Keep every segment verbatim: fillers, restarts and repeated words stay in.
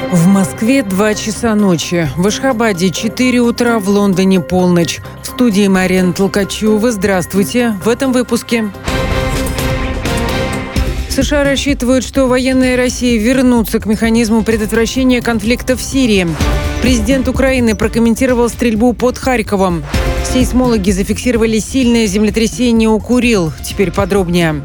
В Москве два часа ночи, в Ашхабаде четыре утра, в Лондоне полночь. В студии Марина Толкачева. Здравствуйте. В этом выпуске. США рассчитывают, что военные России вернутся к механизму предотвращения конфликта в Сирии. Президент Украины прокомментировал стрельбу под Харьковом. Сейсмологи зафиксировали сильное землетрясение у Курил. Теперь подробнее.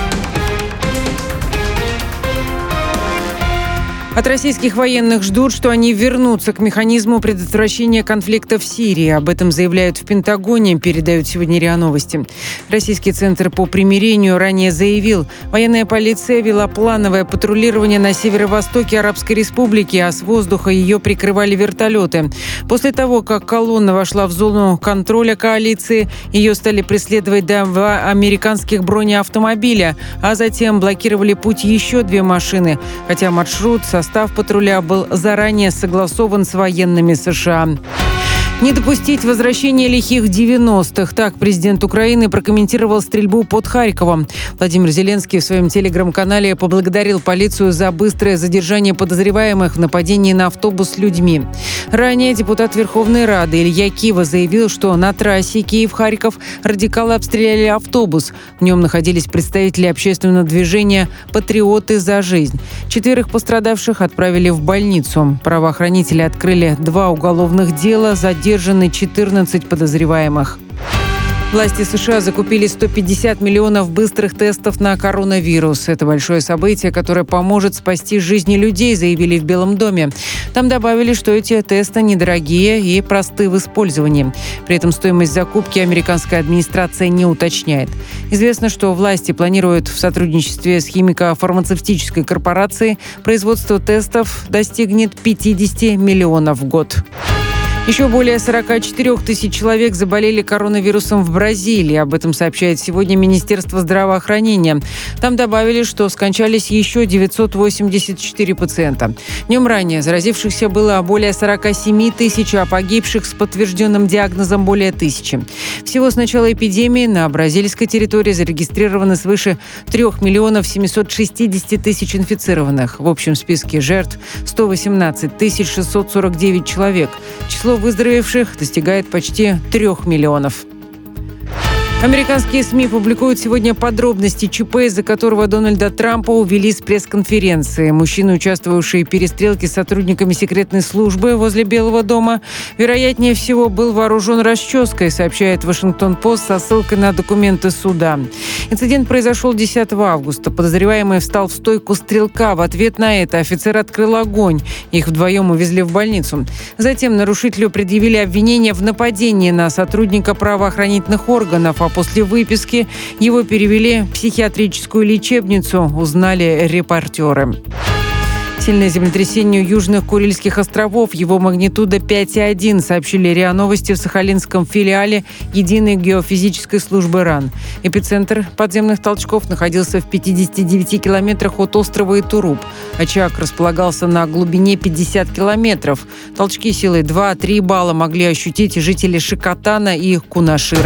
От российских военных ждут, что они вернутся к механизму предотвращения конфликта в Сирии. Об этом заявляют в Пентагоне, передают сегодня РИА Новости. Российский центр по примирению ранее заявил, военная полиция вела плановое патрулирование на северо-востоке Арабской Республики, а с воздуха ее прикрывали вертолеты. После того, как колонна вошла в зону контроля коалиции, ее стали преследовать два американских бронеавтомобиля, а затем блокировали путь еще две машины, хотя маршрут со Состав патруля был заранее согласован с военными США. Не допустить возвращения лихих девяностых. Так президент Украины прокомментировал стрельбу под Харьковом. Владимир Зеленский в своем телеграм-канале поблагодарил полицию за быстрое задержание подозреваемых в нападении на автобус с людьми. Ранее депутат Верховной Рады Илья Кива заявил, что на трассе Киев-Харьков радикалы обстреляли автобус. В нем находились представители общественного движения «Патриоты за жизнь». Четверых пострадавших отправили в больницу. Правоохранители открыли два уголовных дела, задержаны четырнадцать подозреваемых. Власти США закупили сто пятьдесят миллионов быстрых тестов на коронавирус. Это большое событие, которое поможет спасти жизни людей, заявили в Белом доме. Там добавили, что эти тесты недорогие и просты в использовании. При этом стоимость закупки американская администрация не уточняет. Известно, что власти планируют в сотрудничестве с химико-фармацевтической корпорацией производство тестов достигнет пятьдесят миллионов в год. Еще более сорок четыре тысяч человек заболели коронавирусом в Бразилии. Об этом сообщает сегодня Министерство здравоохранения. Там добавили, что скончались еще девятьсот восемьдесят четыре пациента. Днем ранее заразившихся было более сорок семь тысяч, а погибших с подтвержденным диагнозом более тысячи. Всего с начала эпидемии на бразильской территории зарегистрировано свыше трех миллионов семьсот шестьдесят тысяч инфицированных. В общем списке жертв сто восемнадцать тысяч шестьсот сорок девять человек. Число выздоровевших достигает почти трех миллионов. Американские СМИ публикуют сегодня подробности ЧП, из-за которого Дональда Трампа увели с пресс-конференции. Мужчина, участвовавший в перестрелке с сотрудниками секретной службы возле Белого дома, вероятнее всего, был вооружен расческой, сообщает Вашингтон-Пост со ссылкой на документы суда. Инцидент произошел десятого августа. Подозреваемый встал в стойку стрелка. В ответ на это офицер открыл огонь. Их вдвоем увезли в больницу. Затем нарушителю предъявили обвинение в нападении на сотрудника правоохранительных органов, а после выписки его перевели в психиатрическую лечебницу, узнали репортеры. Сильное землетрясение у южных Курильских островов. Его магнитуда пять целых одна, сообщили РИА Новости в сахалинском филиале Единой геофизической службы РАН. Эпицентр подземных толчков находился в пятидесяти девяти километрах от острова Итуруп. Очаг располагался на глубине пятьдесят километров. Толчки силой два-три балла могли ощутить жители Шикотана и Кунашира.